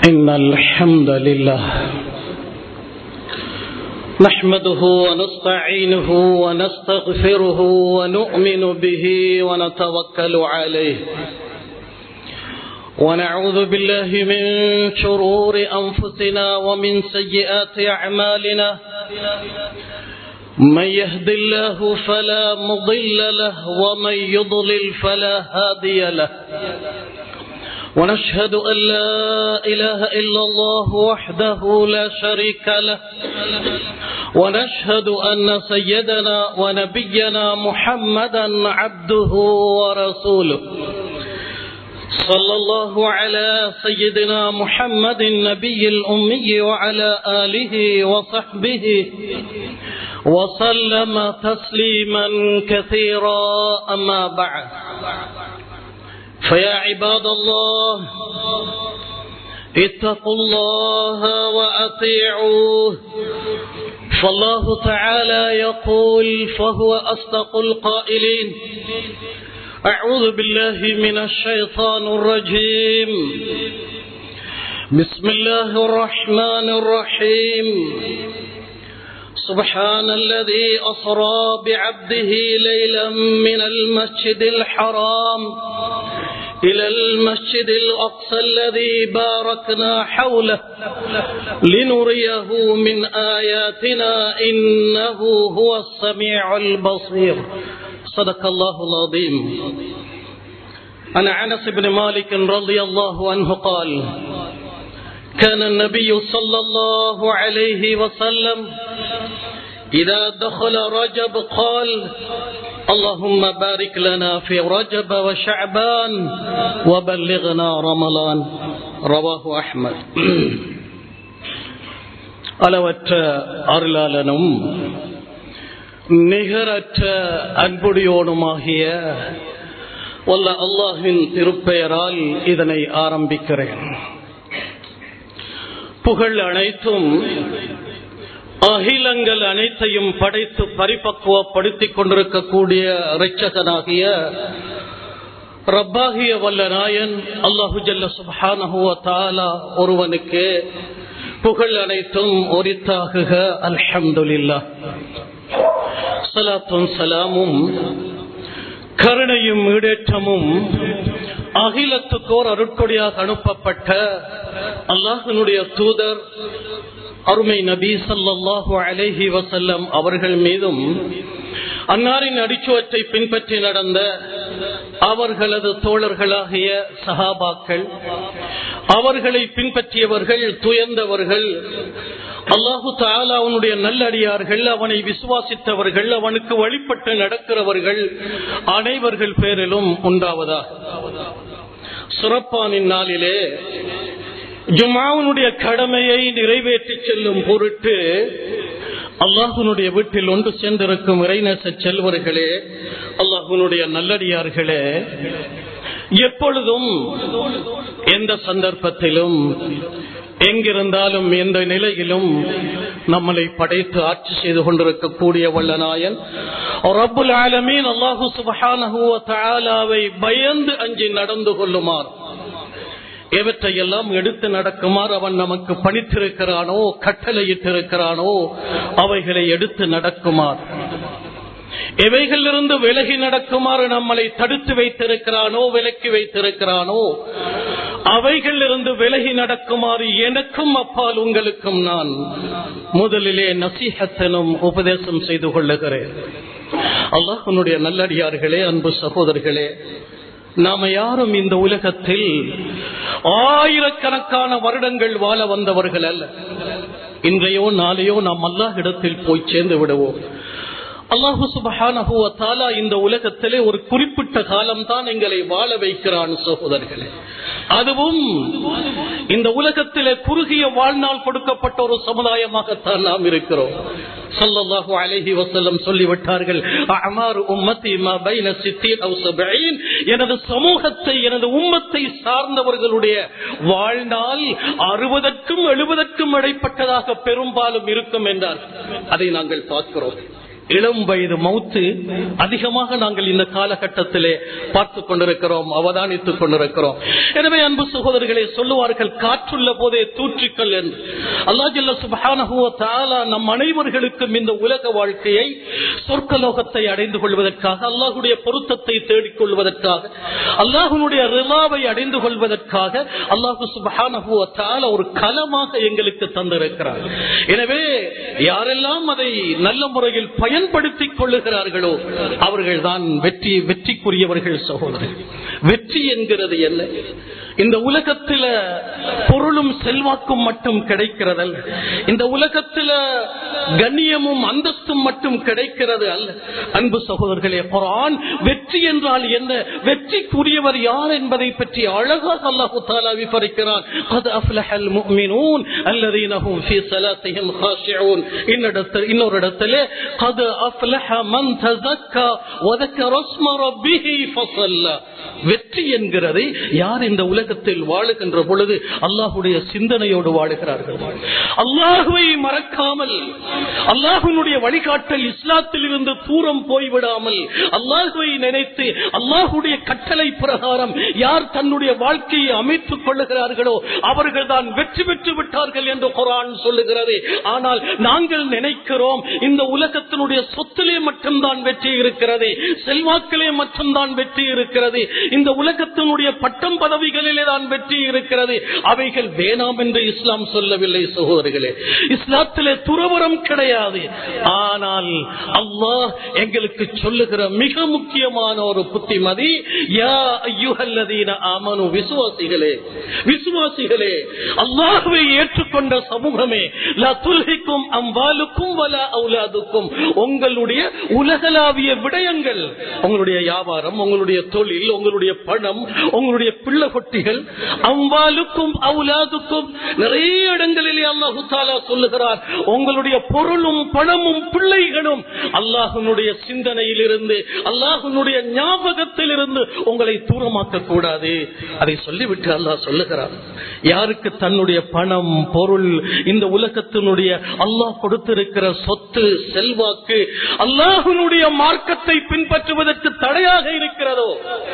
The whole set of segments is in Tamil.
إن الحمد لله نحمده ونستعينه ونستغفره ونؤمن به ونتوكل عليه ونعوذ بالله من شرور أنفسنا ومن سيئات أعمالنا من يهد الله فلا مضل له ومن يضلل فلا هادي له ونشهد أن لا إله إلا الله وحده لا شريك له ونشهد أن سيدنا ونبينا محمدا عبده ورسوله صلى الله على سيدنا محمد النبي الأمي وعلى آله وصحبه وسلم تسليما كثيرا أما بعد فيا عباد الله اتقوا الله وأطيعوه فالله تعالى يقول فهو أصدق القائلين أعوذ بالله من الشيطان الرجيم بسم الله الرحمن الرحيم سبحان الذي أسرى بعبده ليلا من المسجد الحرام إلى المسجد الأقصى الذي باركنا حوله لنريه من آياتنا إنه هو السميع البصير صدق الله العظيم. عن أنس بن مالك رضي الله عنه قال كان النبي صلى الله عليه وسلم إذا دخل رجب قال اللهم بارك لنا في رجب وشعبان وبلغنا رمضان رواه أحمد. அளவற்ற அருளாளனும் நிகரற்ற அன்புடையோனுமாகிய வல்ல அல்லாஹ்வின் திருப்பெயரால் இதனை ஆரம்பிக்கிறேன். புகழ் அனைத்தும் அகிலங்கள் அனைத்தையும் படைத்து பரிபக்குவப்படுத்திக் கொண்டிருக்கக்கூடிய இரட்சகனாகிய ரப்பாகிய வல்ல நாயன் அல்லாஹு ஜல்ல சுப்ஹானஹு வ தஆலா ஒருவனுக்கு புகழ் அனைத்தும் உரித்தாகுக. அல்ஹம்துலில்லாஹ். ஸலாத்தும் ஸலாமும் கருணையும் ஈடேற்றமும் அகிலத்துக்கோர் அருட்கொடையாக அனுப்பப்பட்ட அல்லாஹ்வினுடைய தூதர் அருமை நபி ஸல்லல்லாஹு அலைஹி வஸல்லம் அவர்கள் மீதும் அன்னாரின் அடிச்சுவற்றை பின்பற்றி நடந்த அவர்களது தோழர்களாகிய சஹாபாக்கள், அவர்களை பின்பற்றியவர்கள், துயர்ந்தவர்கள், அல்லாஹு தஆலா அவனுடைய நல்லடியார்கள், அவனை விசுவாசித்தவர்கள், அவனுக்கு வழிபட்டு நடக்கிறவர்கள் அனைவர்கள் பேரிலும் உண்டாவதாக. சிறப்பானின் நாளிலே ஜும்ஆவுடைய கடமையை நிறைவேற்றி செல்லும் பொருட்டு அல்லாஹ்வுடைய வீட்டில் ஒன்று சேர்ந்திருக்கும் இறைநேச செல்வர்களே, அல்லாஹ்வுடைய நல்லடியார்களே, எப்பொழுதும் எந்த சந்தர்ப்பத்திலும் எங்கிருந்தாலும் எந்த நிலையிலும் நம்மளை படைத்து ஆட்சி செய்து கொண்டிருக்கக்கூடிய வல்லநாயன் ரப்புல் ஆலமீன் அல்லாஹு சுப்ஹானஹு வ தஆலாவை பயந்து அஞ்சி நடந்து கொள்ளுமாறு, எவற்றையெல்லாம் எடுத்து நடக்குமாறு அவன் நமக்கு பணித்திருக்கிறானோ, கட்டளையிட்டிருக்கிறானோ அவைகளை எடுத்து நடக்குமாறு, எவைகளிலிருந்து விலகி நடக்குமாறு நம்மளை தடுத்து வைத்திருக்கிறானோ, விலக்கி வைத்திருக்கிறானோ அவைகளிலிருந்து விலகி நடக்குமாறு எனக்கும் அப்பால் உங்களுக்கும் நான் முதலிலே நசீஹத்தனும் உபதேசம் செய்து கொள்ளுகிறேன். அல்லாஹ்வுடைய நல்லடியார்களே, அன்பு சகோதரர்களே, நாம யாரும் இந்த உலகத்தில் ஆயிரக்கணக்கான வருடங்கள் வாழ வந்தவர்கள் அல்ல. இன்றையோ நாளையோ நாம் அல்லாஹ் இடத்தில் போய் சேர்ந்து விடுவோம். அல்லாஹு சுப்ஹானஹு வ தஆலா இந்த உலகத்திலே ஒரு குறிப்பிட்ட காலம்தான் எங்களை வாழ வைக்கிறான் சகோதரர்களே. அதுவும் இந்த உலகத்திலே குறுகிய வாழ்நாள் கொடுக்கப்பட்ட ஒரு சமுதாயமாகத்தான் நாம் இருக்கிறோம். ஸல்லல்லாஹு அலைஹி வஸல்லம் சொல்லிவிட்டார்கள், அஅமாரு உம்மத்தி மா பைன 60 அw 70. எனது சமூகத்தை, எனது உம்மத்தை சார்ந்தவர்களுடைய வாழ்நாள் 60க்கும் 70க்கும் இடைப்பட்டதாக பெரும்பாலும் இருக்கும் என்றார். அதை நாங்கள் பார்க்கிறோம். இளம் வயது மௌத்து அதிகமாக நாங்கள் இந்த காலகட்டத்திலே பார்த்துக் கொண்டிருக்கிறோம், அவதானித்துக் கொண்டிருக்கிறோம். எனவே அன்பு சகோதரர்களே, சொல்லுவார்கள் காற்றுள்ள போதே தூற்றிக்கொள் என்று. அல்லாஹ் ஜல்ல சுப்ஹானஹு வ தஆலா நம் அனைவர்களுக்கும் இந்த உலக வாழ்க்கையை சொர்க்கலோகத்தை அடைந்து கொள்வதற்காக, அல்லாஹ்வுடைய பொருத்தத்தை தேடிக் கொள்வதற்காக, அல்லாஹ்வுடைய ரிலாவை அடைந்து கொள்வதற்காக அல்லாஹ் சுப்ஹானஹு வ தஆலா ஒரு களமாக எங்களுக்கு தந்திருக்கிறார். எனவே யாரெல்லாம் அதை நல்ல முறையில் பயன்படுத்திக் கொள்ளுகிறார்களோ அவர்கள்தான் வெற்றிக்குரியவர்கள். சகோதரர், வெற்றி என்கிறது என்ன? இந்த உலகத்தில பொருளும் செல்வாக்கும் மட்டும் கிடைக்கிறதல்ல, இந்த உலகத்தில கண்ணியமும் அந்தஸ்தும் மட்டும் கிடைக்கிறது அல்ல. அன்பு சகோதரர்களே, குர்ஆன் வெற்றி என்றால் என்ன, வெற்றிக்குரியவர் யார் என்பதை பற்றி அழகாக அல்லாஹ் தஆலா விவரிக்கிறான். கத் அஃப்லஹல் முஃமினூன் அல்லதீன ஹும் ஃபீ ஸலாத்திஹிம் காஷிஊன். இன்னொரு இடத்திலே கத் அஃப்லஹ மன் தஸக்கா வ ذكر اسم ربه فصلى. வெற்றி என்கிறது யார் இந்த உலகத்தில் வாழுகின்ற பொழுது அல்லாஹ்வுடைய சிந்தனையோடு வாழுகிறார்கள், அல்லாஹ்வை மறக்காமல், அல்லாஹ்வுடைய வழிகாட்டல் இஸ்லாத்தில் இருந்து தூரம் போய்விடாமல் அல்லாஹ்வை நினைத்து அல்லாஹ்வுடைய கட்டளை பிரகாரம் யார் தன்னுடைய வாழ்க்கையை அமைத்துக் கொள்ளுகிறார்களோ அவர்கள் தான் வெற்றி பெற்று விட்டார்கள் என்று குர்ஆன் சொல்லுகிறது. ஆனால் நாங்கள் நினைக்கிறோம் இந்த உலகத்தினுடைய சொத்திலே மட்டும்தான் வெற்றி இருக்கிறது, செல்வாக்கிலே மட்டும்தான் வெற்றி இருக்கிறது, இந்த உலகத்தினுடைய பட்டம் பதவிகளிலே தான் வெற்றி இருக்கிறது. அவைகள் வேணாம் என்று இஸ்லாம் சொல்லவில்லை சகோதரர்களே. இஸ்லாத்திலே துறவரம் கிடையாது. ஆனால் அல்லாஹ் எங்களுக்கு சொல்லுகிற மிக முக்கியமான ஒரு புத்திமதி, யா அய்யுஹல்லதீன ஆமனு, விசுவாசிகளே, விசுவாசிகளே, அல்லாஹ்வை ஏற்றுக்கொண்ட சமூகமே, லா துல்ஹிக்கும் அம்வாலுக்கும் வலா அவுலாதுக்கும், உங்களுடைய உலகளாவிய விடயங்கள், உங்களுடைய வியாபாரம், உங்களுடைய தொழில், உங்களுடைய பணம், உங்களுடைய பிள்ளை கொட்டிகள், அம்வாலுக்கும் அவுலாதுக்கும், நிறைய இடங்களிலே அல்லாஹ் தஆலா சொல்லுகிறார், உங்களுடைய பொருளும் பணமும் பிள்ளைகளும் அல்லாஹ்வுடைய சிந்தனையில் இருந்து, அல்லாஹ்வுடைய ஞாபகத்தில் இருந்து உங்களை தூரமாக்க கூடாது. அதை சொல்லிவிட்டு அல்லாஹ் சொல்லுகிறார், யாருக்கு தன்னுடைய பணம் பொருள், இந்த உலகத்தினுடைய அல்லாஹ் கொடுத்திருக்கிற சொத்து செல்வாக்கு அல்லாஹ்வுடைய மார்க்கத்தை பின்பற்றுவதற்கு தடையாக இருக்கிறதோ,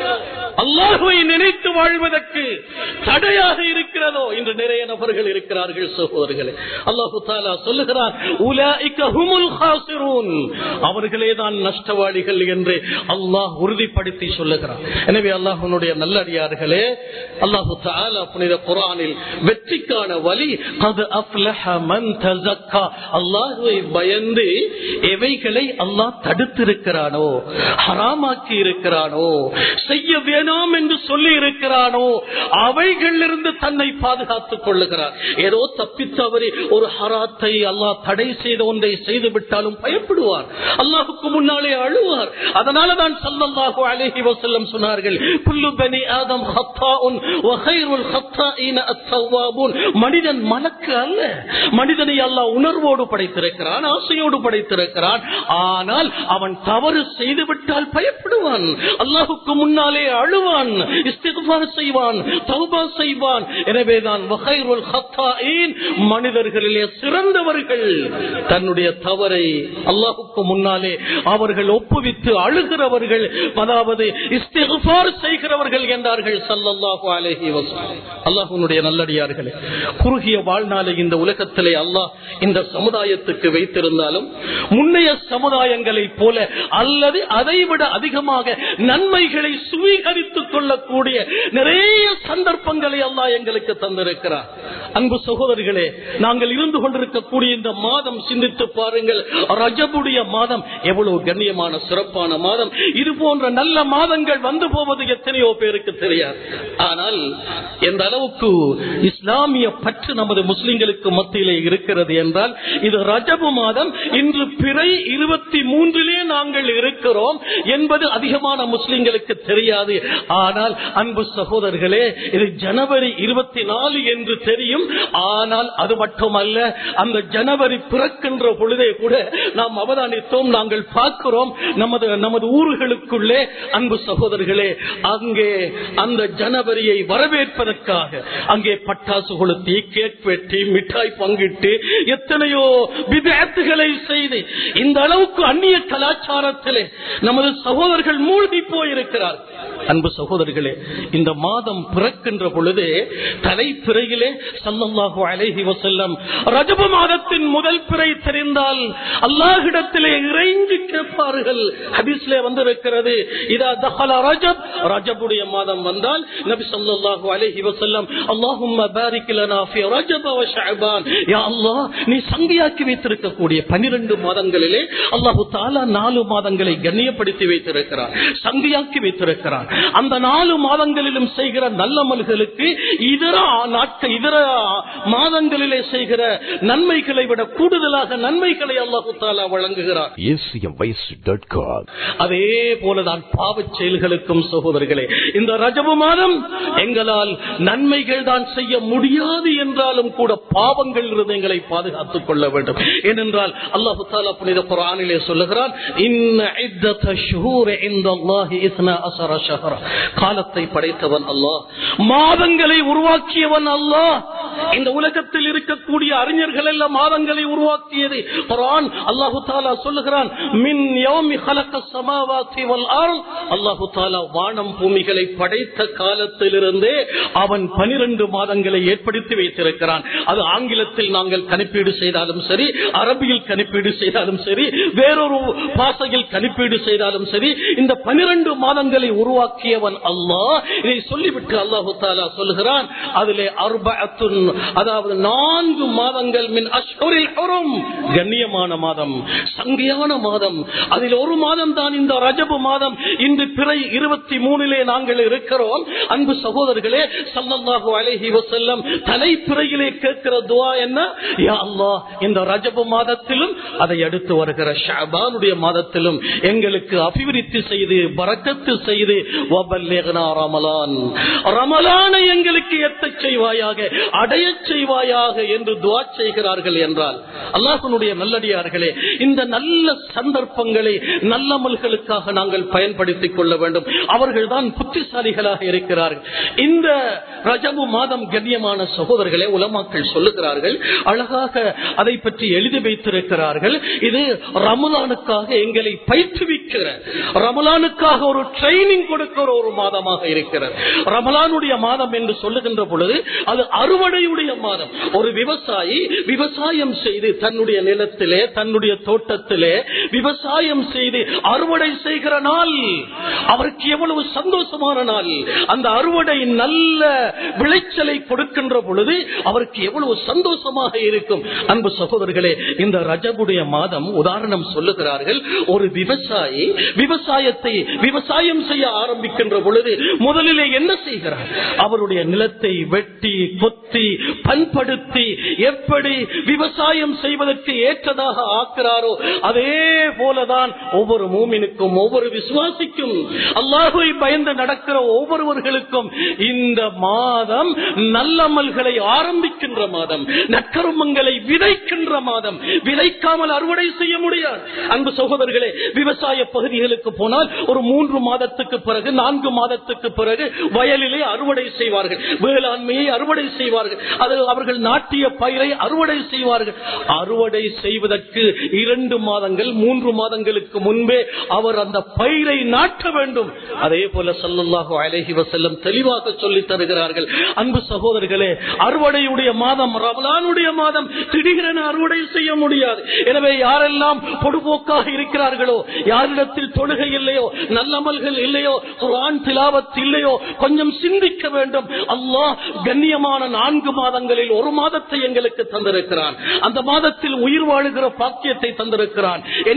அல்லாஹ்வை நினைத்து வாழ்வதற்கு தடையாக இருக்கிறதோ, இன்று நிறைய நபர்கள் இருக்கிறார்கள் சகோதரர்களே. அல்லாஹ் தஆலா சொல்லுகிறார், உலாயிக ஹுமுல் காசிரூன், அவர்களே தான் நஷ்டவாளிகள் என்று அல்லாஹ் உறுதிப்படுத்தி சொல்லுகிறார். எனவே அல்லாஹ்வுடைய நல்லடியார்களே, அல்லாஹ் தஆலா புனித குர்ஆனில் வெற்றிக்கான வழி, கத் அஃப்லஹ மன் தஸக்கா, அல்லாஹ்வை பயந்து எவைகளை அல்லாஹ் தடுத்திருக்கிறானோ, ஹராமாக்கி இருக்கிறானோ, செய்ய வேணாம் என்று சொல்லி இருக்கிறானோ அவைகளிலிருந்து தன்னை பாதுகாத்துக் கொள்ளுகிறார். ஏதோ தப்பித்தவறி ஒரு ஹராத்தை அல்லாஹ் தடை செய்த ஒன்றை செய்து விட்டாலும் பயப்படுவார், அல்லாஹ்வுக்கு முன்னாலே அழுவார். அதனாலதான் ஸல்லல்லாஹு அலைஹி வஸல்லம் சொன்னார்கள், குல்லு பனி ஆதம் ஹத்தாஉன் வ கைருல் ஹத்தாஈன அத்தவ்வாபூன். மனிதன் மலக்கு அல்ல, மனிதனை அல்லாஹ் உணர்வோடு படைத்திருக்கிறான், ஆசையோடு படைத்திருக்கிறான். ஆனால் அவன் தவறு செய்துவிட்டால் பயப்படுவான், அல்லாஹ்வுக்கு முன்னாலே அழுவான், இஸ்திக்ஃபார் செய்வான், தௌபா செய்வான். எனவேதான் வகைருல் ஹத்தாஈன், மனிதர்களிலே சிறந்தவர்கள் தன்னுடைய தவறை அல்லாஹ்வுக்கு முன்னாலே அவர்கள் ஒப்புவித்து அழுகிறவர்கள், அதாவது இஸ்திக்ஃபார் செய்கிறவர்கள் என்றார்கள் ஸல்லல்லாஹு அலைஹி வஸல்லம். அல்லாஹ்வுடைய நல்லடியார்களே, குறுகிய வாழ்நாளை இந்த உலகத்திலே அல்லாஹ் இந்த சமுதாயத்துக்கு வைத்திருந்தாலும் முன்னைய சமுதாயங்களைப் போல அல்லது அதைவிட அதிகமாக நன்மைகளை சுவீகரித்துக் கொள்ளக்கூடிய நிறைய சந்தர்ப்பங்களை அல்லாஹ் எங்களுக்கு தந்திருக்கிறார். அன்பு சகோதரர்களே, நாங்கள் இருந்து கொண்டிருக்கக்கூடிய இந்த மாதம் சிந்தித்து பாருங்கள். ரஜபுடைய மாதம் எவ்வளவு கண்ணியமான சிறப்பான மாதம். இது போன்ற நல்ல மாதங்கள் வந்து போவது எத்தனையோ பேருக்கு தெரியாது. ஆனால் எந்த அளவுக்கு இஸ்லாமிய பற்று நமது முஸ்லிம்களுக்கு மத்தியிலே இருக்கிறது என்றால், இது ரஜபு மாதம், இன்று பிறை 23 நாங்கள் இருக்கிறோம் என்பது அதிகமான முஸ்லிம்களுக்கு தெரியாது. ஆனால் அன்பு சகோதரர்களே, இது ஜனவரி 24 என்று தெரியும். முடியும். ஆனால் அது மட்டுமல்ல, அந்த ஜனவரி பிறக்கின்ற பொழுதே கூட நாம் அவதானித்தோம், நாங்கள் பார்க்கிறோம் நமது ஊர்களுக்குள்ளே. அன்பு சகோதரர்களே, அங்கே அந்த ஜனவரியை வரவேற்பதற்காக அங்கே பட்டாசு கொளுத்தி, கேக் வெட்டி, மிட்டாய் பங்கிட்டு, எத்தனையோ விதத்துகளை செய்து இந்த அளவுக்கு அந்நிய கலாச்சாரத்திலே நமது சகோதரர்கள் மூழ்கி போயிருக்கிறார். அன்பு சகோதரர்களே, இந்த மாதம் பிறக்கின்ற பொழுது தலைப்பிறையிலே ஸல்லல்லாஹு அலைஹி வஸல்லம் ரஜப மாதத்தின் முதல் பிறை தெரிந்தால் அல்லாஹ்விடத்திலே இறைஞ்சி கேட்பார்கள். ஹதீஸ்ல வந்திருக்கிறது, இதா தஹல ரஜப், ரஜபுடைய மாதம் வந்தால் நபி ஸல்லல்லாஹு அலைஹி வஸல்லம் அல்லாஹும்ம பாரிக் லனா ஃபீ ரஜப வ ஷஅபான், யா அல்லாஹ், நீ சங்கியாக்கி வைத்திருக்கக்கூடிய 12 மாதங்களிலே அல்லாஹ் தஆலா 4 மாதங்களை கண்ணியப்படுத்தி வைத்திருக்கிறார், சங்கியாக்கி வைத்திருக்கிறார். அந்த 4 மாதங்களிலும் செய்கிற நல்லமல்களுக்கு இதர மாதங்களிலே செய்கிற நன்மைகளை விட கூடுதலாக நன்மைகளை அல்லாஹ் தஆலா வழங்குகிறார். அதே போலதான் பாவச் செயல்களுக்கும் சகோதரர்களே, இந்த ரஜப மாதம் எங்களால் நன்மைகள் தான் செய்ய முடியாது என்றாலும் கூட பாவங்கள் இருந்து எங்களை பாதுகாத்துக் கொள்ள வேண்டும். ஏனென்றால் அல்லாஹ் தஆலா புனித குர்ஆனிலே சொல்லுகிறான், இன்ன இத்தத ஷுஹூரி இன்தல்லாஹி 12 ஷஹ்ரா, காலத்தை படைத்தவன் அல்லாஹ், மாதங்களை உருவாக்கியவன் அல்லாஹ். இந்த உலகத்தில் இருக்கக்கூடிய அறிஞர்கள் எல்லாம் மாதங்களை உருவாக்கியது குர்ஆன். அல்லாஹ் தஆலா சொல்லுகிறான், மின் யௌமி ஹலகஸ் ஸமாவாதி வல் அர்த், அல்லாஹ் தஆலா வானம் பூமிகளை படைத்த காலத்திலிருந்தே அவன் 12 மாதங்களை ஏற்படுத்தி வைத்திருக்கிறான். அது ஆங்கிலத்தில் நாங்கள் கணிப்பீடு செய்தாலும் சரி, அரபியில் கணிப்பீடு செய்தாலும் சரி, வேறொரு பாஷையில் கணிப்பீடு செய்தாலும் சரி, இந்த 12 மாதங்களை உருவாக்கியவன் அல்லாஹ். இதை சொல்லிவிட்டு அல்லாஹ் தஆலா சொல்கிறான், அதிலே அர்பஅத்துன், அதாவது 4 மாதங்கள் மின் அஷ்ஹுரில் ஹுரும், கண்ணியமான மாதம், சங்கியான மாதம். அதில் ஒரு மாதம் தான் இந்த ரஜப மாதம். இன்று பிறை 23 நாங்கள் இருக்கிறோம். அன்பு சகோதரர்களே, ஸல்லல்லாஹு அலைஹி வஸல்லம் தலைப்பிறையிலே கேட்கிற துஆ என்ன? யா அல்லாஹ், இந்த ரஜப மாதத்திலும் அதை அடுத்து வருகிற ஷஅபானுடைய மாதத்திலும் எங்களுக்கு அபிவிருத்தி செய்து பரக்கத்து செய்து வபல்லிக்னா ரமலான், ரமலானை எங்களுக்கு எட்டச் செய்வாயாக, அடையச் செய்வாயாக என்று துஆ செய்கிறார்கள் என்றால், அல்லாஹ்வுடைய நல்லடியார்களே, இந்த நல்ல சந்தர்ப்பங்களை நல்லமல்களுக்காக நாங்கள் பயன்படுத்திக் கொள்ள வேண்டும். அவர்கள் தான் புத்திசாலிகளாக இருக்கிறார்கள். இந்த ரஜபு மாதம் கண்ணியமான சகோதரர்களே, உலமாக்கள் சொல்லுகிறார்கள், அழகாக அதை பற்றி எழுதி வைத்திருக்கிறார்கள். இது ரமலானுக்காக எங்களை பயிற்றுவிக்கிற, ரமலானுக்காக ஒரு ட்ரைனிங் கொடுக்கிற ஒரு மாதமாக இருக்கிறது. ரமலானுடைய மாதம் என்று சொல்லுகின்ற பொழுது அது அறுவடையுடைய மாதம். ஒரு விவசாயி விவசாயம் செய்து தன்னுடைய நிலத்திலே, தன்னுடைய தோட்டத்திலே விவசாயம் செய்து அறுவடை செய்கிற நாள் அவருக்கு எவ்வளவு சந்தோஷமான நாள். அந்த அறுவடை நல்ல விளைச்சலை கொடுக்கின்ற பொழுது அவருக்கு எவ்வளவு சந்தோஷமாக இருக்கும். அன்பு சகோதரர்களே, இந்த ரஜபுடைய மாதம் உதாரணம் சொல்லுகிறார்கள். ஒரு விவசாயி விவசாயம் செய்ய ஆரம்பிக்கின்ற பொழுது முதலிலே என்ன செய்கிறார்? அவருடைய நிலத்தை வெட்டி கொத்தி பண்படுத்தி எப்படி விவசாயம் செய்வதற்கு ஏற்றதாக ஆக்கிறாரோ அதே போலதான் ஒவ்வொரு மூமினுக்கும், ஒவ்வொரு விசுவாசிக்கும், அல்லாஹ்வை பயந்து நடக்கிற ஒவ்வொருவர்களுக்கும் இந்த மாதம் நல்லமல்களை ஆரம்பிக்கின்ற மாதம், நற்கர்மங்களை விதைக்கின்ற மாதம். விதைக்காமல் அறுவடை செய்ய முடியாது. அன்பு சகோதரர்களே, விவசாய பகுதிகளுக்கு போனால் ஒரு 3 மாதத்துக்கு பிறகு 4 மாதத்துக்கு பிறகு வயலிலே அறுவடை செய்வார்கள், வேளாண்மையை அறுவடை செய்வார்கள், அது அவர்கள் நாட்டிய பயிரை அறுவடை செய்வார்கள். அறுவடை செய்வதற்கு 2 மாதங்கள் 3 மாதங்களுக்கு முன்பே அவர் அந்த பயிரை நாட்ட வேண்டும். அதே போல ஸல்லல்லாஹு அலைஹி வஸல்லம் தெளிவாக சொல்லி தருகிறார்கள். அன்பு சகோதரர்களே, அறுவடையுடைய மாதம் ரமலானுடைய மாதம், திடீரென அறுவடை செய்ய முடியாது. எனவே யாரெல்லாம் பொடுபோக்காக இருக்கிறார்களோ, யாரிடத்தில் தொழுகை இல்லையோ, நல்லமல்கள் இல்லையோ, குர்ஆன் திலாவத் இல்லையோ, கொஞ்சம் சிந்திக்க வேண்டும். அல்லாஹ் கண்ணியமான 4 மாதங்களில் ஒரு மாதத்தை எங்களுக்கு தந்திருக்கிறான். அந்த மாதத்தில் உயிர் வாழுகிற பாக்கியத்தை தந்திருக்கிறான்.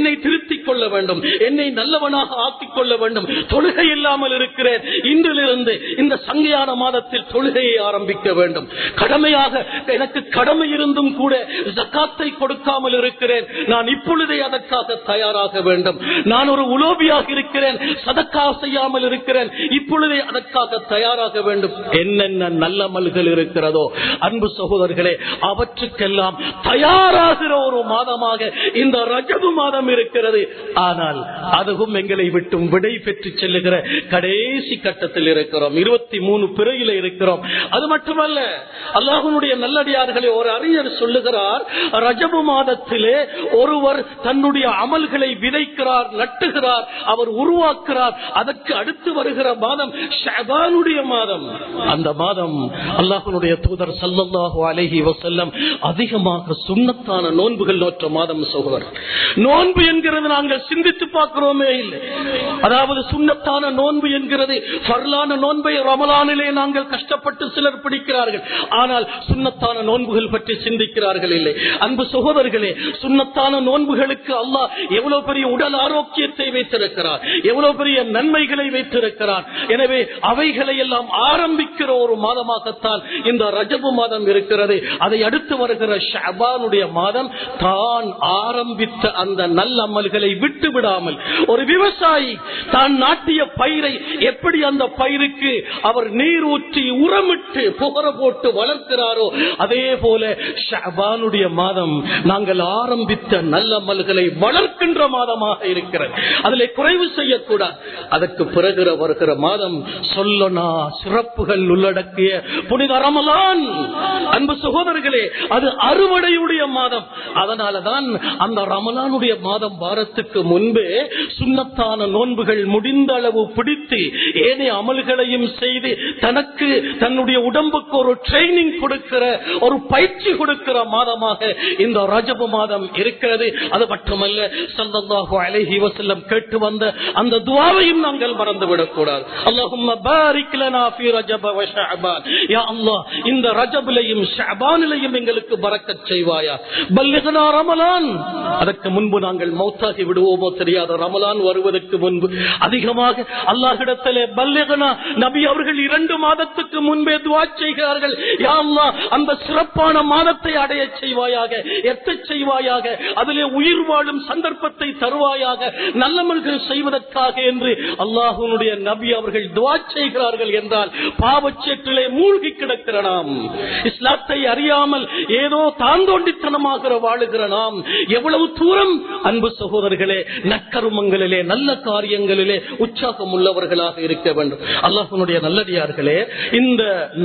என்னை திருத்திக் கொள்ள வேண்டும், என்னை நல்லவனாக ஆக்கிக் கொள்ள வேண்டும். தொழுகை இல்லாமல் இருக்கிறேன், இன்றிலிருந்து இந்த சங்கையான மாதத்தில் தொழுகையை ஆரம்பிக்க வேண்டும். கடமையாக எனக்கு கடமை இருந்தும் கூட ஜக்காத்தை கொடுக்காமல் இருக்கிறேன், நான் இப்பொழுதே அதற்காக தயாராக வேண்டும். நான் ஒரு உலோபியாக இருக்கிறேன், சதக்கா செய்யாமல் இருக்கிறேன், இப்பொழுதே அதற்காக தயாராக வேண்டும். என்னென்ன நல்ல அமல்கள் இருக்கிறதோ அன்பு சகோதரர்களே, அவற்றுக்கெல்லாம் தயாராகிற ஒரு மாதமாக இந்த ரஜபு மாதம் இருக்கிறது. ஆனால் அதுவும் எங்களை விட்டும் விடை பெற்று செல்லுகிற கடைசி கட்டத்தில் இருக்கிறோம். 23 பிறையில இருக்கிறோம். அது மட்டுமல்ல, அல்லாஹ்வுடைய நல்லடியார்களே, ஒரு அறிஞர் சொல்லுகிறார், ரஜபு மாதத்திலே ஒருவர் தன்னுடைய அமல்களை விதைக்கிறார், நட்டுகிறார், அவர் உருவாக்குகிறார். அதற்கு அடுத்து வருகிற மாதம் ஷஅபானுடைய மாதம். அந்த மாதம் அல்லாஹ்வுடைய தூதர் ஸல்லல்லாஹு அலைஹி வஸல்லம் அதிகமாக சுன்னத்தான நோன்புகள் நோற்ற மாதம். சகோதரர், நோன்பு என்கிறது நாங்கள் சிந்தித்து பார்க்கிறோமே இல்லை. அதாவது சுன்னத்தான நோன்பு என்கிறது, ஃபர்லான நோன்பை ரமலானிலே நாங்கள் கஷ்டப்பட்டு சிலர் பிடிக்கிறார்கள். ஆனால் சுன்னத்தான நோன்புகள் பற்றி சிந்திக்கிறார்கள் இல்லை. அன்பு சகோதரர்களே, சுன்னத்தான நோன்புகளுக்கு அல்லாஹ் எவ்வளவு பெரிய உடல் ஆரோக்கியத்தை வைத்திருக்கிறார், எவ்வளவு பெரிய நன்மைகளை வைத்திருக்கிறார். எனவே அவைகளை எல்லாம் ஆரம்பிக்கிற ஒரு மாதமாகத்தான் இந்த ரஜபு மாதம் இருக்கிறது. அதை அடுத்து வருகிற ஷஅபானுடைய மாதம் தான் ஆரம்பித்த அந்த நல்ல அமல்களை விட்டு விடாமல், ஒரு விவசாயி தான் நாட்டிய பயிரை எப்படி அந்த பயிருக்கு அவர் நீர் ஊற்றி உரமிட்டு புகர போட்டு வளர்க்கிறாரோ, அதே போல ஷஅபானுடைய மாதம் நாங்கள் ஆரம்பித்த நல்ல அமல்களை வளர்க்கின்ற மாதமாக இருக்கிறது. அதிலே குறைவு செய்யக்கூடாது. அதற்கு பிறகு வருகிற மாதம் சொல்லனா சிறப்புகள் உள்ளடக்கிய புனித ரமலான். அன்பு சகோதரர்களே, அது அறுவடையுடைய மாதம். அதனாலதான் அந்த ரமலானுடைய மாதம் வாரத்துக்கு முன்பே சுன்னத்தான நோன்புகள் முடிந்த அளவு பிடித்து ஏனைய அமல்களையும் செய்து தனக்கு தன்னுடைய உடம்புக்கு ஒரு ட்ரைனிங் கொடுக்கிற, ஒரு பயிற்சி கொடுக்கிற மாதமாக இந்த ரஜபு மாதம் இருக்கிறது. அது மட்டுமல்ல, ஸல்லல்லாஹு அலைஹி வஸல்லம் கேட்டு வந்த அந்த துஆவையும் நாங்கள் மறந்துவிடக் கூடாது. அல்லாஹும்ம பாரிக் லனா ஃபீ ரஜப வ ஷஅபான். யா அல்லாஹ், இந்த ரஜபிலையும் ஷஅபானிலையும் எங்களுக்கு பரக்கத் செய்வாயா. பல்லிக்னா ரமலான். அதற்கு முன்பு நாங்கள் மௌத்தாகி விடுவோமோ தெரியாத ரமலான் வருவதற்கு முன்பு அதிகமாக அல்லாஹ்விடத்திலே பல்லிக்னா, நபி அவர்கள் 2 மாதத்துக்கு முன்பே துஆ செய்கிறார்கள். யா அல்லாஹ், அந்த சிறப்பான மாதத்தை அடைய செய்வாயாக, எத்தச் செய்வாயாக, அதிலே உயிர் வாழும் சந்தர்ப்பத்தை தருவாயாக, நல்லமல்கள் செய்வதற்காக என்று அல்லாஹ்வுடைய நபி அவர்கள் துஆ செய்கிறார்கள் என்றால் பாவச்சேற்றிலே மூழ்கி கிடக்கிற நாம், இஸ்லாத்தை அறியாமல் ஏதோ தாந்தோண்டித்தனமாக வாழுகிற நாம் எவ்வளவு தூரம் அன்பு சகோதரர்களே நற்கருமங்களிலே நல்ல காரியங்களிலே உற்சாகம் உள்ளவர்களாக இருக்க வேண்டும். அல்லாஹ்வுடைய நல்லடியார்களே, இந்த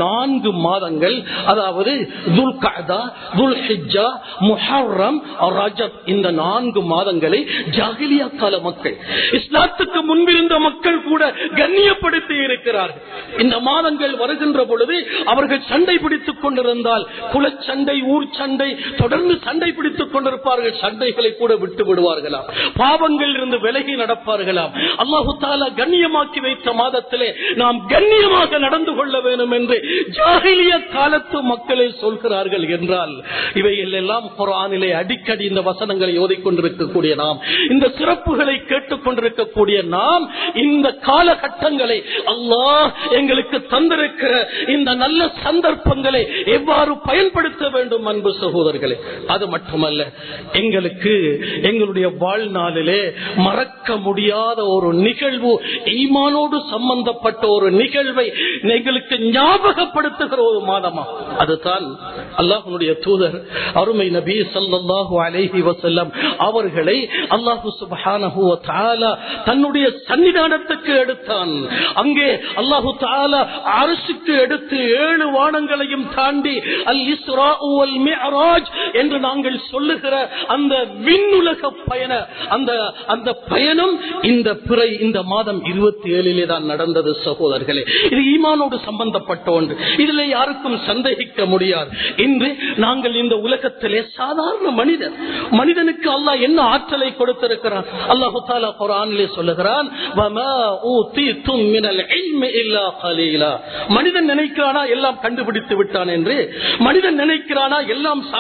4 மாதங்கள், அதாவது துல்கஅதா, துல்ஹிஜ்ஜா, முஹர்ரம், ரஜப், இந்த 4 மாதங்களை ஜாஹிலியா கால மக்கள், இஸ்லாத்துக்கு முன்பிருந்த மக்கள் கூட கண்ணியப்படுத்தி இருக்கிறார்கள். இந்த மாதங்கள் வருகின்ற பொழுது அவர்கள் சண்டை பிடித்துக் கொண்டிருந்தால், குலச்சண்டை, ஊர் சண்டை, தொடர்ந்து சண்டை பிடித்துக் கொண்டிருப்பார்கள். சண்டைகளை கூட விட்டு விடுவார்களாம், பாவங்கள் இருந்து விலகி நடப்பார்களாம். அல்லாஹு தஆலா கண்ணியமாக்கி வைத்த மாதத்திலே நாம் கண்ணியமாக நடந்து கொள்ள வேண்டும் என்று ஜாஹிலிய காலத்து மக்களே சொல்கிறார்கள் என்றால், இவைகள் எல்லாம் குர்ஆனிலே அடிக்கடி இந்த வசனங்களை ஓதிக்கொண்டிருக்கக்கூடிய நாம், இந்த சிறப்புகளை கேட்டுக் கொண்டிருக்கக்கூடிய நாம், இந்த காலகட்டங்களை அல்லாஹ் எங்களுக்கு தந்திருக்கிற இந்த நல்ல சந்தர்ப்பங்களை எவ்வாறு பயன்படுத்த வேண்டும் அன்பு சகோதரர்களே. அது மட்டுமல்ல, எங்களுக்கு எங்களுடைய வாழ்நாளிலே மறக்க முடியாத ஒரு நிகழ்வு, ஈமானோடு சம்பந்தப்பட்ட ஒரு நிகழ்வை எங்களுக்கு ஞாபகப்படுத்துகிற ஒரு மாதமா. அதுதான் அல்லாஹ்வுடைய தூதர் அருமை நபி ஸல்லல்லாஹு அலைஹி வஸல்லம் அவர்களை அல்லாஹ் சுப்ஹானஹு வ தஆலா தன்னுடைய சன்னிதானத்துக்கு எடுத்தான். அங்கே அல்லாஹ் தஆலா அர்ஷுக்கு எடுத்து 7 வானங்களையும் தாண்டி அல் இஸ்ரா வல் மிஅராஜ் என்று நாங்கள் சொல்லுகிற அந்த விண்ணுலக பயண அந்த பயணம் இந்த மாதம் 27 தான் நடந்தது சகோதரர்களே. இது ஈமானோடு சம்பந்தப்பட்ட ஒன்று, இதில் யாருக்கும் சந்தேகிக்க முடியாது. இன்று நாங்கள் இந்த உலகத்திலே சாதாரண மனிதனுக்கு அல்லாஹ் என்ன ஆற்றலை கொடுத்திருக்கிறான். அல்லாஹ் தஆலா குர்ஆனிலே சொல்லுகிறான், வமா ஊதீதும் மினல் இல்மி இல்லா கலீலா. மனிதன் நினைக்கிறானா எல்லாம் கண்டுபிடித்து விட்டான் என்று, மனிதன் நினைக்கிறானா எல்லாம் சாதித்து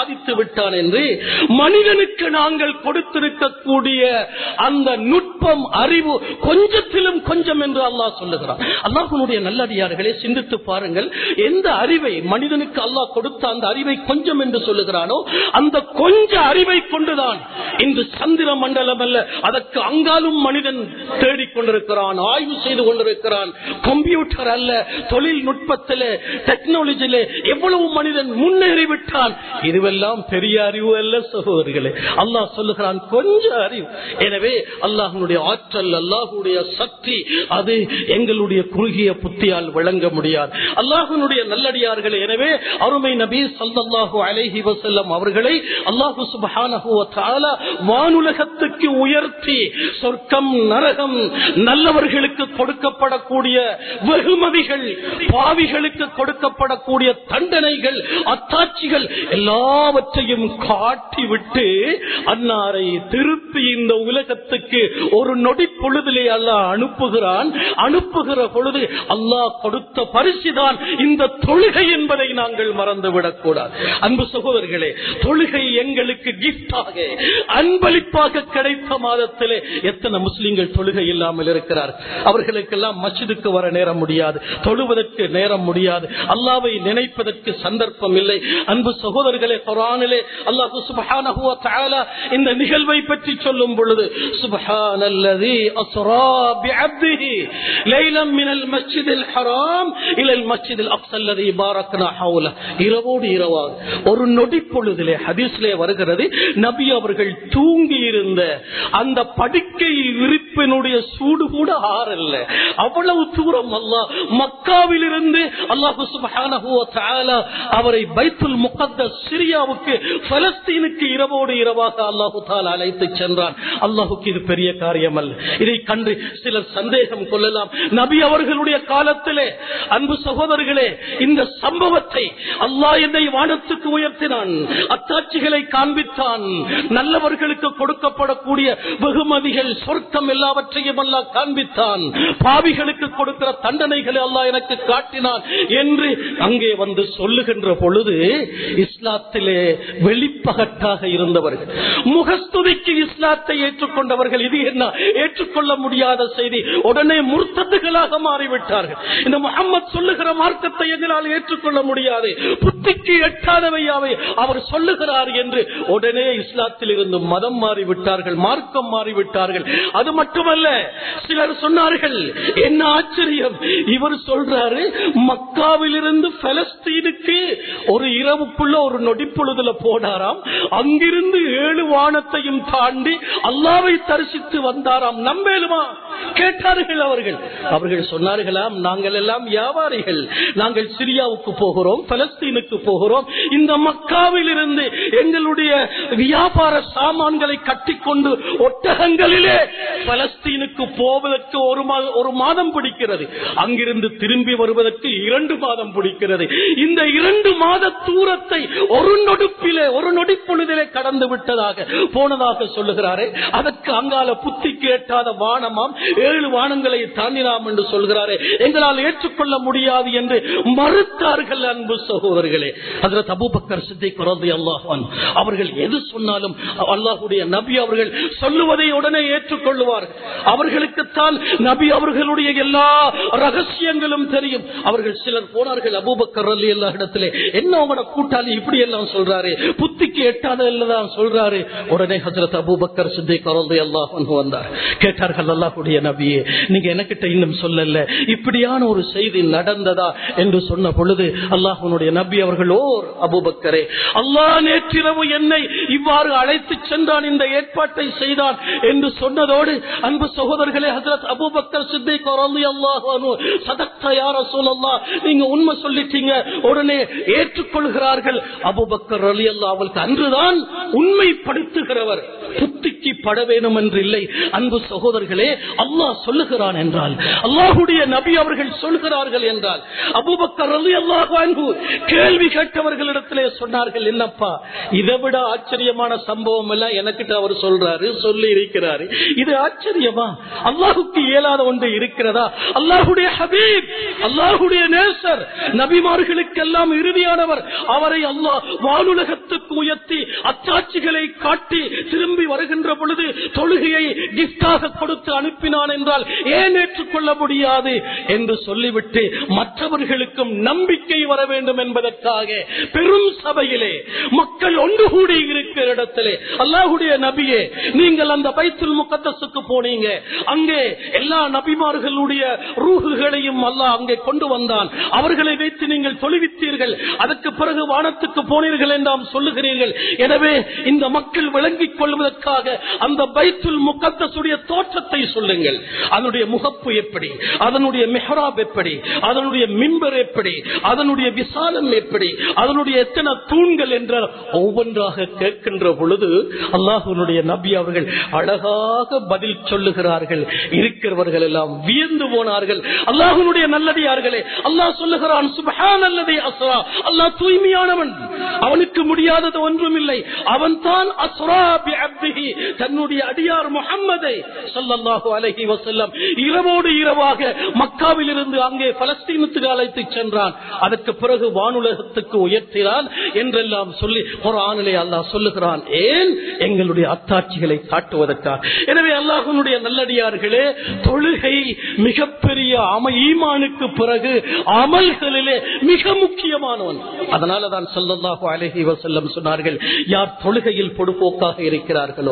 விட்டான் என்று மனிதனுக்கு நாங்கள் கொடுத்திருக்கக்கூடிய அந்த நுட்பம் அறிவு கொஞ்சத்திலும் கொஞ்சம் என்று அல்லாஹ் சொல்லுகிறான். அல்லாஹ்வுடைய நல்லடியார்களே, சிந்தித்து பாருங்கள். எந்த அறிவை மனிதனுக்கு அல்லாஹ் கொடுத்த அந்த அறிவை கொஞ்சம் என்று சொல்லுகிறானோ அந்த கொஞ்ச அறிவை கொண்டுதான் இன்று சந்திர மண்டலம் அல்ல, அதற்கு அங்காலும் மனிதன் தேடிக்கொண்டிருக்கிறான், ஆய்வு செய்து கொண்டிருக்கிறான். கம்ப்யூட்டர் அல்ல, தொழில்நுட்பத்திலே, டெக்னாலஜியிலே எவ்வளவு மனிதன் முன்னேறிவிட்டான். இதுவெல்லாம் பெரிய அறிவு அல்ல சகோதரர்களே. அல்லாஹ் சொல்லுகிறான் கொஞ்ச அறிவு. எனவே அல்லாஹ்வுடைய ஆற்றல், அல்லாஹ்வுடைய சக்தி அது எங்களுடைய குறுகிய புத்தியால் விளங்க முடியாது. அல்லாஹ்வுடைய நல்லடியார்களே, எனவே அருமை நபி ஸல்லல்லாஹு அலைஹி வஸல்லம் அவர்களை அல்லாஹ் சுப்ஹானஹு வ தஆலா வானுலகத்துக்கு உயர்த்தி சொர்க்கம், நரகம், நல்லவர்களுக்கு கொடுக்கப்படக்கூடிய வெகுமதிகள், பாவிகளுக்கு கொடுக்கப்படக்கூடிய தண்டனைகள், அத்தாட்சிகள் எல்லாவற்றையும் காட்டிவிட்டு அன்னாரை திருப்பி இந்த உலகத்துக்கு ஒரு நொடி பொழுதிலே அல்லாஹ் அனுப்புகிறான். அனுப்புகிற பொழுது அல்லாஹ் கொடுத்த பரிசுதான் இந்த தொழுகை என்பதை நாங்கள் மறந்துவிடக் கூடாது. அன்பு சகோதரர்களே, தொழுகை எங்களுக்கு கிஃப்டாக, அன்பளிப்பாக கிடைத்த மாதத்திலே எத்தனை முஸ்லிம்கள் தொழுகை இல்லாமல் இருக்கிறார். அவர்களுக்கெல்லாம் மஸ்ஜிதுக்கு வர நேரம் முடியாது, தொழுவதற்கு நேரம் முடியாது, அல்லாஹ்வை நினைப்பதற்கு சந்தர்ப்பம் இல்லை. அன்பு சகோதரர்களே, குர்ஆனிலே அல்லாஹ் சுப்ஹானஹு வ தஆலா இந்த நிகழ்வை பற்றி சொல்லும் பொழுது சுப்ஹானல்லஸீ அஸ்ரா பிஅப்திஹி லைலன் மினல் மஸ்ஜிதில் ஹராம் இலல் மஸ்ஜிதில் அக்ஸா அல்லதீ பாரக்னா ஹவுல. இரவோடு இரவாக ஒரு நொடி பொழுதிலே ஹதீஸ்லே வருகிறது, நபி அவர்கள் தூங்கி இருந்த அந்த படுக்கை விரிப்பினுடைய சூடு கூட ஆறல்ல. அவ்வளவு தூரம் அல்லாஹ் மக்காவிலிருந்து அல்லாஹ் சுப்ஹானஹு வ தஆலா அவரை பைத்துல் முகத்தஸ் சிரியாவுக்கு, பலஸ்தீனுக்கு இரவோடு இரவாக அல்லாஹ் தஆலா அழைத்து சென்றான். அல்லாஹ்வுக்கு இது பெரிய காரியம் அல்ல. இதை கண்டு சிலர் சந்தேகம் கொள்ளலாம். நபி அவர்களுடைய காலத்திலே அன்பு சகோதரர்களே, இந்த சம்பவத்தை அல்லாஹ் என்னை வானத்துக்கு உயர்த்தினான், அத்தாட்சிகளை காண்பித்தான், நல்லவர்களுக்கு கொடுக்கப்படக்கூடிய வெகுமதிகள், சொர்க்கம் எல்லாவற்றையும் அல்லாஹ் காண்பித்தான், பாவிகளுக்கு கொடுக்கிற தண்டனைகளை அல்லாஹ் எனக்கு காட்டினான் என்று அங்கே வந்து சொல்லுகின்ற பொழுது இஸ்லாத்திலே வெளிப்பகட்டாக இருந்தவர்கள், முகஸ்துதிக்கு இஸ்லாத்தை ஏற்றுக்கொண்டவர்கள், இது என்ன ஏற்றுக்கொள்ள முடியாத செய்தி, உடனே முர்த்ததுகளாக மாறிவிட்டார்கள். இந்த முஹம்மது சொல்லுகிற மார்க்கத்தை எங்களால் ஏற்றுக்கொள்ள முடியாது, புத்திக்கு எட்டாதவையாவை அவர் சொல்லுகிறார் என்று உடனே இஸ்லாத்தில் இருந்து மதம் மாறிவிட்டார்கள், மார்க்கம் மாறிவிட்டார்கள். அது மட்டுமல்ல, சிலர் சொன்னார்கள், என்ன ஆச்சரியம், இவர் சொல்றாரு மக்காவிலிருந்து பலஸ்தீனுக்கு ஒரு இரவுக்குள்ள ஒரு நொடிப்பொழுதுல போனாராம், அங்கிருந்து 7 வானத்தையும் தாண்டி அல்லாஹ்வை தரிசித்து வந்தாராம், நம்பேலுமா கேட்டார்கள். அவர்கள் சொன்னார்களாம், நாங்கள் எல்லாம் வியாபாரிகள், நாங்கள் சிரியாவுக்கு போகிறோம், பலஸ்தீனுக்கு போகிறோம், இந்த மக்காவில் இருந்து எங்களுடைய வியாபார சாமான்களை கட்டிக்கொண்டு ஒட்டகங்களிலே பலஸ்தீனுக்கு போவதற்கு ஒரு மாதம் பிடிக்கிறது, அங்கிருந்து திரும்பி வருவதற்கு 2 மாதம் பிடிக்கிறது. இந்த 2 மாத தூரத்தை ஒரு நொடிப்பிலே, ஒரு நொடிப்பொழுதிலே கடந்து விட்டதாக போனதாக சொல்லுகிறாரே, அதற்கு அங்கால புத்தி கேட்டாத வானமாம், 7 வானங்களை தாண்டினாம் என்று சொல்கிறாரே, எங்களால் ஏற்றுக்கொள்ள முடியாது என்று மறுத்தார்கள். அன்பு சகோதரர்களே, ஹஜ்ரத் அபூபக்கர் சித்திக் ரலியல்லாஹு அன்ஹு அவர்கள் எது சொன்னாலும் அல்லாஹ்வுடைய நபி அவர்கள் சொல்லுவதை உடனே ஏற்றுக்கொள்வார்கள். அவர்களுக்குத்தான் நபி அவர்களுடைய எல்லா ரகசியங்களும் தெரியும். அவர்கள் சிலர் போனார்கள் அபூபக்கர் ரலியல்லாஹு இடத்திலே, என்ன உங்களோட கூட்டாளி இப்படி எல்லாம் சொல்றாரு, புத்திக்கு எட்டாததான் சொல்றாரு. உடனே ஹஜ்ரத் அபூபக்கர் சித்திக் ரலியல்லாஹு அன்ஹு வந்தார். கேட்டார்கள், அல்லாஹ்வுடைய நபியே, நீங்க எனக்கிட்ட இன்னும் சொல்லல, இப்படியான ஒரு செய்தி நடந்ததா என்று சொன்ன பொழுது அல்லாஹ்வுடைய நபி அவர்கள், ஓர் அபூபக்கரே, அல்லாஹ் நேற்றிரவு என்னை இவ்வாறு அழைத்து சென்றான், இந்த ஏற்பாட்டை செய்தான் என்று சொன்னதோடு, அன்பு சகோதரர்களே, ஹஜ்ரத் அபூபக்கர் சித்திக் ரலியல்லாஹு அன்ஹு, சதக்த யா ரசூலல்லாஹ், நீங்க உண்மை சொல்லிட்டீங்க, உடனே ஏற்றுக்கொள்கிறார்கள். அபூபக்கர் ரலியல்லாஹு அவருக்கு அன்றுதான் உண்மைப்படுத்துகிறவர், புத்திக்கு பட வேணும் என்று இல்லை. அன்பு சகோதரர்களே, அல்லாஹ் சொல்லுகிறான் என்றால், அல்லாஹ்வுடைய நபி அவர்கள் சொல்கிறார்கள் என்றால், அபூபக்கர் ரலியல்லாஹு அன்ஹு கேள்வி கேட்டவர்களிடத்திலே சொன்னார்கள், என்னப்பா இதை விட ஆச்சரியமான சம்பவம் எல்லாம் எனக்கிட்ட அவர் சொல்றாரு, சொல்லி இருக்கிறாரு, இது ஆச்சரியமா? அல்லாஹுக்கு இயலாத ஒன்று இருக்கிறதா? அல்லாஹ்வுடைய ஹபீப், அல்லாஹ்வுடைய நேசர், நபிமார்களுக்கெல்லாம் இறுதியானவர், அவரை அல்லாஹ் வானுலகத்துக்கு உயர்த்தி அத்தாட்சிகளை காட்டி திரும்பி வருகின்ற பொழுது தொழுகையை கிஃப்டாக கொடுத்து அனுப்பினான் என்றால் ஏன் ஏற்றுக்கொள்ள முடியாது என்று சொல்லிவிட்டு மற்றவர்களுக்கும் நம்பிக்கை வர வேண்டும் என்பதற்காக பெரும் சபையிலே மக்கள் ஒன்று கூடி இருக்கிற இடத்திலே, அல்லாஹ்வுடைய நபியே நீங்கள் அந்த பைத்துல் முகத்தஸுக்கு போனீங்க, அங்கே எல்லா நபிமார்களுடைய ரூஹுகளையும் அல்லாஹ் அங்கே கொண்டு வந்தான், அவர்களை வைத்து நீங்கள் தொழுவித்தீர்கள், அதற்கு பிறகு வானத்துக்கு போனீர்கள் என்றாம் சொல்லுகிறீர்கள். எனவே இந்த மக்கள் விளங்கிக் கொள்வதற்காக அந்த பைத்துல் முகத்தஸுடைய தோற்றத்தை சொல்லுங்கள், அதனுடைய முகப்பு எப்படி, அதனுடைய மிஹ்ராப் எப்படி, அதனுடைய மிம்பர் எப்படி, அதனுடைய விசாலம் எப்படி, அதனுடைய எத்தனை தூண்கள் என்ற ஒவ்வொன்றாக கேட்கின்ற பொழுது அல்லாஹ்வுடைய நபி அவர்கள் அழகாக பதில் சொல்லுகிறார்கள். இருக்கிறவர்கள் எல்லாம் வியந்து போனார்கள். அல்லாஹ்வுடைய நல்லடியார்களே, அல்லாஹ் சொல்லுகிறான், சுப்ஹானல்லதி அஸ்ரா, அல்லாஹ் தூய்மையானவன், அவனுக்கு முடியாதது ஒன்றும் இல்லை, அவன் தான் அஸ்ரா பி அப்திஹி, தன்னுடைய அடியார் முஹம்மதை ஸல்லல்லாஹு அலைஹி வஸல்லம் இரவோடு இரவாக மக்காவில் இருந்து அங்கே பலஸ்தீனுக்கு அழைத்து சென்றான், அதற்கு பிறகு வானுலகத்துக்கு உயர்த்தினான் என்றெல்லாம் சொல்லி குர்ஆனிலே அல்லாஹ் சொல்லுகிறான். ஏன்? எங்களுடைய அத்தாட்சிகளை காட்டுவதற்காக. எனவே அல்லாஹ்வுடைய நல்லடியார்களே, தொழுகை மிகப்பெரிய ஈமானுக்கு பிறகு அமல்களிலே மிக முக்கியமானவன். அதனாலதான் ஸல்லல்லாஹு அலைஹி வஸல்லம் சொன்னார்கள், யார் தொழுகையில் பொடுபோக்காக இருக்கிறார்களோ,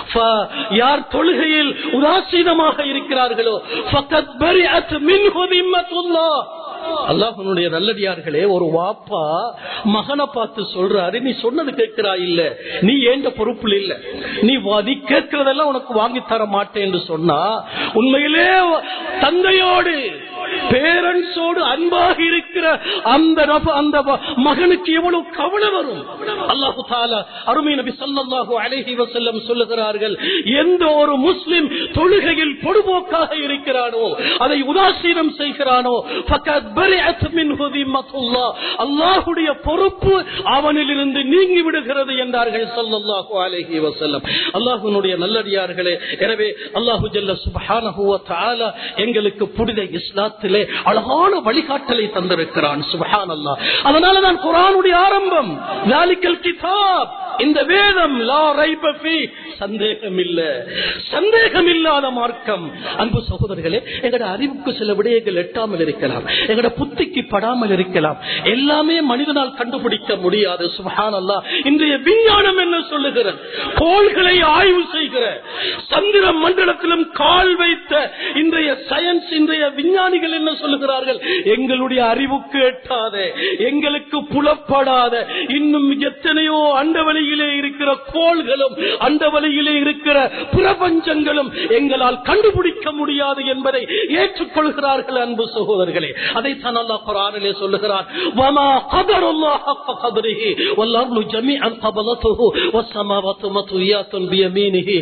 யார் தொழுகையில் உதாசீனமாக இருக்கிறார்களோ, ஃபகத் பரிஅத் மின்ஹு திம்மத்துல்லாஹ். அல்லாஹ்வுடைய நல்லடியார்களே, ஒரு வாப்பா மகனை பார்த்து சொல்றாரு, நீ சொன்னது கேட்கிறாய் இல்ல, நீ ஏண்ட பொறுப்புல இல்ல, நீ கேட்கிறதெல்லாம் உனக்கு வாங்கி தர மாட்டேன் என்று சொன்னா, உண்மையிலே தந்தையோடு பேரண்ட்ஸோடு அன்பாக இருக்கிற அந்த மகனுக்கு எவ்வளவு கவலை வரும். அல்லாஹு தஆலா அருமை நபி ஸல்லல்லாஹு அலைஹி வஸல்லம் சொல்லுகிறார்கள், எந்த ஒரு முஸ்லிம் தொழுகையில் பொடுபோக்காக இருக்கிறானோ, அதை உதாசீனம் செய்கிறானோ, ஃபகத் பரிஅத் மின்ஹு திம்மத்துல்லாஹ், அல்லாஹ்வுடைய பொறுப்பு அவனிலிருந்து நீங்கி விடுகிறது என்றார்கள் ஸல்லல்லாஹு அலைஹி வஸல்லம். அல்லாஹ்வுடைய நல்லடியார்களே, எனவே அல்லாஹு ஜல்ல சுப்ஹானஹு வ தஆலா எங்களுக்கு புனித இஸ்லாத்திலே அழகான வழிகாட்டலை தந்திருக்கிறான். சுப்ஹானல்லாஹ். அதனாலதான் குர்ஆனுடைய ஆரம்பம் ஸாலிகல் கிதாப், இந்த வேதம் லா ரைப ஃபீ, சந்தேகம் இல்ல, சந்தேகம் இல்லாத மார்க்கம். அன்பு சகோதரர்களே, எங்கட அறிவுக்கு சில விடயங்கள் எட்டாமல் இருக்கலாம், எங்கட புத்திக்கு படாமல் இருக்கலாம், எல்லாமே மனிதனால் கண்டுபிடிக்க முடியாது. சுப்ஹானல்லாஹ். இன்றைய விஞ்ஞானம் என்ன சொல்லுகிறது? கோள்களை ஆய்வு செய்கிற, சந்திர மண்டலத்திலும் கால் வைத்த இன்றைய சயின்ஸ், இன்றைய விஞ்ஞானிகள் என்ன சொல்லுகிறார்கள்? எங்களுடைய அறிவுக்கு எட்டாத, எங்களுக்கு புலப்படாத இன்னும் எத்தனையோ அண்டவெளியிலே இருக்கிற கோள்களும் அண்டவெளியிலே இருக்கிற பிரபஞ்சங்களும் எங்களால் கண்டுபிடிக்க முடியாது என்பதை ஏற்றுக்கொள்கிறார்கள். அன்பு சகோதரர்களே, அதைத்தான் அல்லாஹ் குர்ஆனிலே சொல்லுகிறான், வமா கதருல்லாஹ் ஹக்க கத்ரிஹி வல் அர்து ஜமீஅன் கபலத்துஹு வஸ் ஸமாவாத்து மத்வியாத்துன் பியமீனிஹி.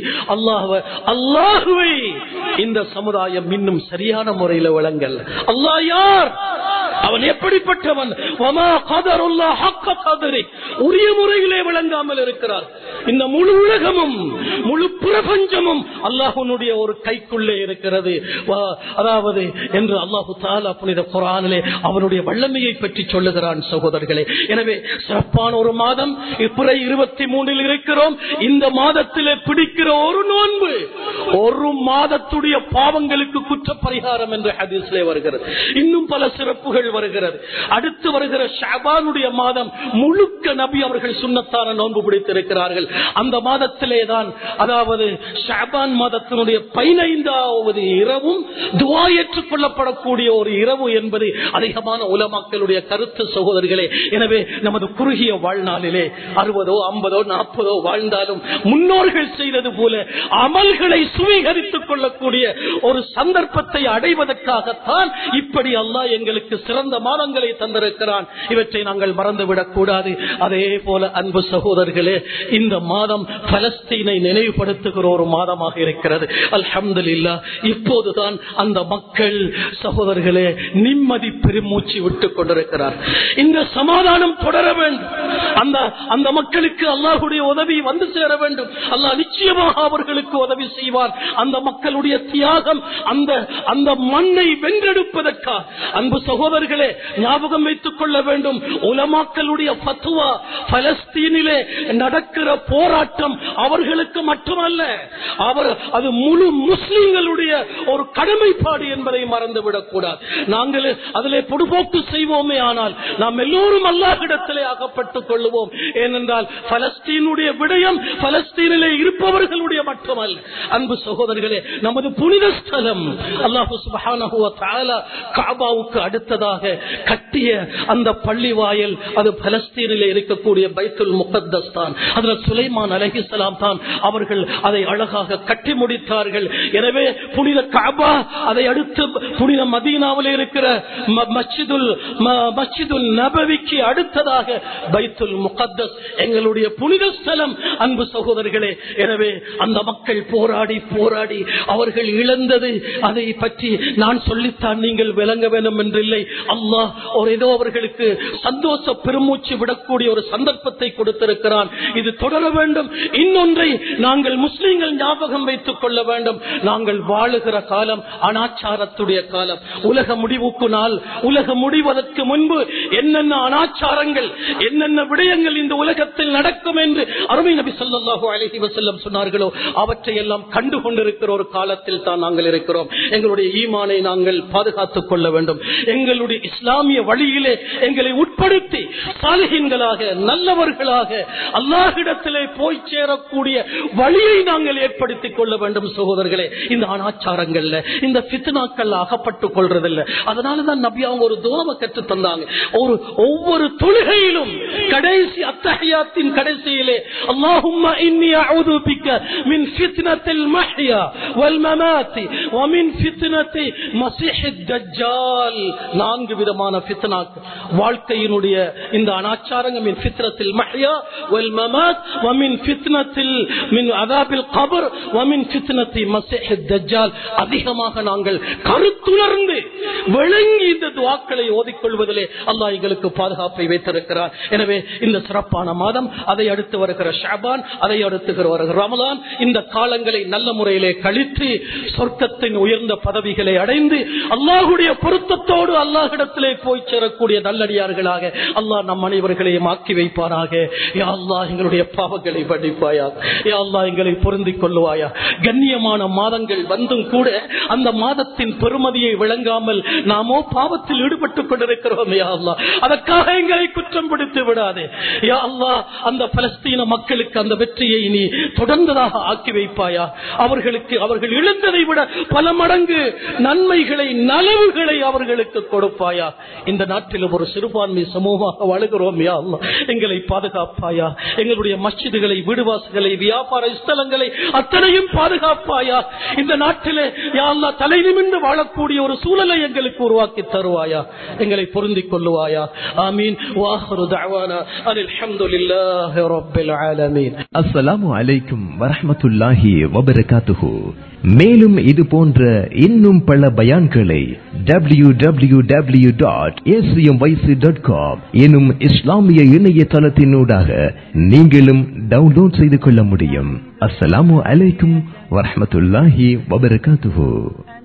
அல்லாஹ்வை இந்த சமுதாயம் இன்னும் சரியான முறையில் விளங்கல். அல்லாஹ் யார்? அவன் எப்படிப்பட்டவன்? வமா கதருல்லாஹ் ஹக்க கத்ரி, உரிய முறையிலே விளங்காமல் இருக்கிறார். இந்த முழு உலகமும் முழு பிரபஞ்சமும் அல்லாஹ்வுடைய ஒரு கைக்குள்ளே இருக்கிறது. அதாவது என்று அல்லாஹு தஆலா புனித குர்ஆனிலே அவனுடைய வல்லமையை பற்றி சொல்லுகிறான். சகோதரர்களே, எனவே சிறப்பான ஒரு மாதம் பிறை 23 இருக்கிறோம். இந்த மாதத்திலே பிடிக்கிற ஒரு நோன்பு ஒரு மாதத்துடைய பாவங்களுக்கு குற்ற பரிகாரம் என்று ஹதீஸிலே வருகிறது. இன்னும் பல சிறப்புகள் வருகிறது. அடுத்து வருகிற ஷஅபானுடைய மாதம் முழுக்க நபி அவர்கள் சுன்னத்தான நோன்பு பிடித்திருக்கிறார்கள். அந்த மாதத்திலே தான், அதாவது ஷஅபான் மாதத்தினுடைய 15வது இரவும் துஆ ஏற்றுக்கொள்ளப்படக்கூடிய ஒரு இரவு என்பது அதிகமான உலமாக்களுடைய கருத்து. சகோதரர்களே, எனவே நமது குறுகிய வாழ்நாளிலே 60, 50, 40 வாழ்ந்தாலும் முன்னோர்கள் செய்தது போல அமல்களை சுவீகரித்துக் கொள்ளக்கூடிய ஒரு சந்தர்ப்பத்தை அடைவதற்காகத்தான் இப்படி அல்லாஹ் எங்களுக்கு சிறந்த மாதங்களை தந்திருக்கிறான். இவற்றை நாங்கள் மறந்துவிடக் கூடாது. அதே போல அன்பு சகோதரர்களே, இந்த மாதம் பலஸ்தீனை நினைவுபடுத்துகிற ஒரு மாதமாக இருக்கிறது. அல்ஹம்துலில்லாஹ். இப்போதுதான் அந்த மக்கள் சகோதரர்களே நிம்மதி பெருமூச்சு விட்டுக் கொண்டிருக்கிறார். இந்த சமாதானம் தொடர வேண்டும். அந்த மக்களுக்கு அல்லாஹ்வுடைய உதவி வந்து சேர வேண்டும். அல்லாஹ் நிச்சயமாக அவர்களுக்கு உதவி செய்வார். அந்த மக்களுடைய தியாகம் அந்த மண்ணை வென்றெடுப்பதற்காக அன்பு சகோதரர்களே ஞாபகம் வைத்துக் கொள்ள வேண்டும். உலமாக்களுடைய ஃபத்வா, பலஸ்தீனிலே நடக்கிற போராட்டம் அவர்களுக்கு மட்டுமல்ல, அது முழு முஸ்லிம்களுடைய ஒரு கடமைப்பாடு என்பதை மறந்துவிடக் கூடாது. நாங்கள் அதிலே பொடுபோக்கு செய்வோமே ஆனால் நாம் எல்லோரும் அல்லாஹ்விடத்திலே அகப்பட்டுக் கொள்ளுவோம். ஏனென்றால் பலஸ்தீனுடைய விடயம் பலஸ்தீனிலே இருப்பவர்களுடைய மட்டுமல்ல. அன்பு சகோதரர்களே, நமது புனித ஸ்தலம் அல்லாஹ் சுப்ஹானஹு வ தஆலா கஅபாவுக்கு அடுத்ததாக கட்டிய அந்த பள்ளி வாயில் அது பலஸ்தீனிலே இருக்கக்கூடிய பைத்துல் முகத்தஸ் தான். ஹஜ்ரத் சுலைமான் அலைஹிஸ்ஸலாம் தான் அவர்கள் அதை அழகாக கட்டி முடித்தார்கள். எனவே புனித கஅபா, அதை அடுத்து புனித மதீனாவில் இருக்கிற மஸ்ஜிதுல் நபவிக்கு அடுத்ததாக பைத்துல் முகத்தஸ் எங்களுடைய புனித ஸ்தலம். அன்பு சகோதரர்களே, எனவே அந்த மக்கள் போராடி போராடி அவர்கள் இழந்தது அதை பற்றி நான் சொல்லித்தான் நீங்கள் விளங்க வேண்டும் என்றில்லை. அல்லாஹ் ஒரு ஏதோ அவர்களுக்கு சந்தோஷ பெருமூச்சு விடக்கூடிய ஒரு சந்தர்ப்பத்தை கொடுத்திருக்கிறான். இது தொடர வேண்டும். இன்னொன்றை நாங்கள் முஸ்லிம்கள் ஞாபகம் வைத்துக் கொள்ள வேண்டும். நாங்கள் வாழுகிற காலம் அனாச்சாரத்துடைய காலம். உலக முடிவுக்கு நாள், உலக முடிவதற்கு முன்பு என்னென்ன அனாச்சாரங்கள், என்னென்ன விடயங்கள் இந்த உலகத்தில் நடக்கும் என்று அருமை நபி ஸல்லல்லாஹு அலைஹி வஸல்லம் சொன்னார்களோ அவற்றை எல்லாம் கண்டு கொண்டிருக்கிற ஒரு காலத்தில் தான் நாங்கள் இருக்கிறோம். எங்களுடைய ஈமானை நாங்கள் பாதுகாத்துக் கொள்ள வேண்டும். எங்களுடைய இஸ்லாமிய வழியிலே எங்களை உட்படுத்தி சாலிஹீன்களாக, நல்லவர்களாக அல்லாஹ்விடத்திலே போய் சேரக்கூடிய வழியை நாங்கள் ஏற்படுத்திக் கொள்ள வேண்டும். சகோதரர்களே, இந்த அனாச்சாரங்கள்ல, இந்த ஃபித்னாக்கள் அகப்பட்டுக் கொள்றதில்லை. அதனாலதான் நபி அவங்க ஒரு துஆவை கற்று தந்தாங்க. ஒவ்வொரு தொழுகையிலும் கடைசி அத்தஹியாத்தின் கடைசியிலே அல்லாஹும்ம இன்னி அஊது பிக்க மின் ஃபித்னத்தில் மஹ்யா வல் மமாத்தி வ மின் ஃபித்னத்தி மஸீஹித் தஜ்ஜால். 4 விதமான ஃபித்னாக்கள் வாழ்க்கையினுடைய இந்த அனாச்சாரங்கள். மின் ஃபித்னத்தில் மஹ்யா வல் மமாத் வ மின் ஃபித்னத்தில் மின் அஸாபில் கப்ர் வ மின் ஃபித்னத்தி மஸீஹித் தஜ்ஜால். அதிகமாக நாங்கள் கருத்துணர்ந்து விளங்கி இந்த துஆக்களை ஓதிக்கொள்வதிலே அல்லாஹ் எங்களுக்கு பாதுகாப்பை வைத்திருக்கிறார். எனவே இந்த சிறப்பான மாதம், அதை அடுத்து வருகிற ஷஅபான், அதை அடுத்து வருகிற ரமலான், இந்த காலங்களை நல்ல முறையிலே கழித்து சொர்க்கத்தின் உயர்ந்த பதவிகளை அடைந்து அல்லாஹ்வுடைய பொருத்தத்தோடு அல்லாஹ்விடத்திலே போய் சேரக்கூடிய நல்லடியார்களாக அல்லாஹ் நம் அனைவர்களையும் ஆக்கி வைப்பாராக. யா அல்லாஹ் எங்களுடைய பாவங்களை மன்னிப்பாயா. யா அல்லாஹ் எங்களை பொருந்திக் கொள்ளுவாயா. கண்ணியமான மாதங்கள் வந்தும் கூட அந்த மாதத்தின் பெருமதியை விளங்காமல் நாமோ பாவத்தில் ஈடுபட்டுக் கொண்டிருக்கிறோம். யா அல்லாஹ் அதற்காக எங்களை குற்றம் பிடித்து விடாதே. யா அல்லாஹ் அந்த பலஸ்தீன மக்களுக்கு அந்த வெற்றியை நீ தொடர்ந்ததாக ஆக்கி வைப்பாயா. அவர்கள் இழந்ததை விட பல மடங்கு நன்மைகளை, நலவுகளை அவர்களுக்கு கொடுப்பாயா. இந்த நாட்டில் ஒரு சிறுபான்மை சமூகமாக வாழுகிறோம். யா அல்லாஹ் எங்களை பாதுகாப்பாயா. எங்களுடைய மஸ்ஜிதுகளை, வீடுவாசல்களை, வியாபார ஸ்தலங்களை அத்தனையும் பாதுகாப்பாயா. இந்த நாட்டிலே யா அல்லாஹ் தலை நிமிர்ந்து வாழக்கூடிய ஒரு சூழலை எங்களுக்கு உருவாக்கி தருவாயா. எங்களை பொருந்திக் கொள்ளுவாயா. ஆமீன். வாஹிரு தஅவானா அல்ஹம்துலில்லாஹி ரப்பில் ஆலமீன். அஸ்ஸலாமு அலைக்கும் வரஹ்மத்துல்லாஹி வபரகாத்துஹு. மேலும் இது போன்ற இன்னும் பல பயான்களை www.acmyc.com எனும் இஸ்லாமிய இணையதளத்தினூடாக நீங்களும் டவுன்லோட் செய்து கொள்ள முடியும். அஸ்ஸலாமு அலைக்கும் வரஹ்மத்துல்லாஹி வபரகாத்துஹு.